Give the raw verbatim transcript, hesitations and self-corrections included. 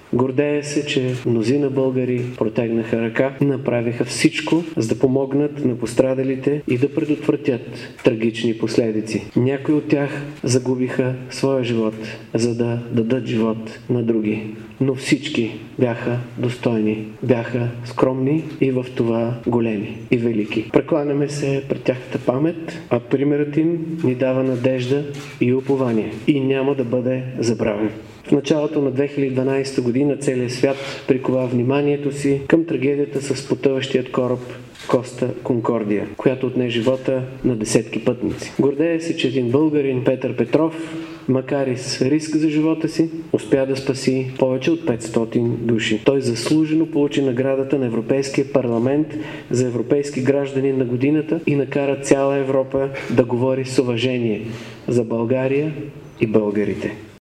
Гордея се, че мнозина българи протегнаха ръка, направиха всичко, за да помогнат на пострадалите и да предотвратят трагични последици. Някои от тях загубиха своя живот, за да дадат живот на други. Но всички бяха достойни, бяха скромни и в това големи и велики. Прекланяме се пред тяхната памет, а примерът им ни дава надежда и упование и няма да бъде забравен. В началото на две хиляди и дванадесета година целият свят прикова вниманието си към трагедията с потъващият кораб Коста Конкордия, която отне живота на десетки пътници. Гордея се, че един българин, Петър Петров, макар и с риск за живота си, успя да спаси повече от петстотин души. Той заслужено получи наградата на Европейския парламент за европейски гражданин на годината и накара цяла Европа да говори с уважение за България и българите.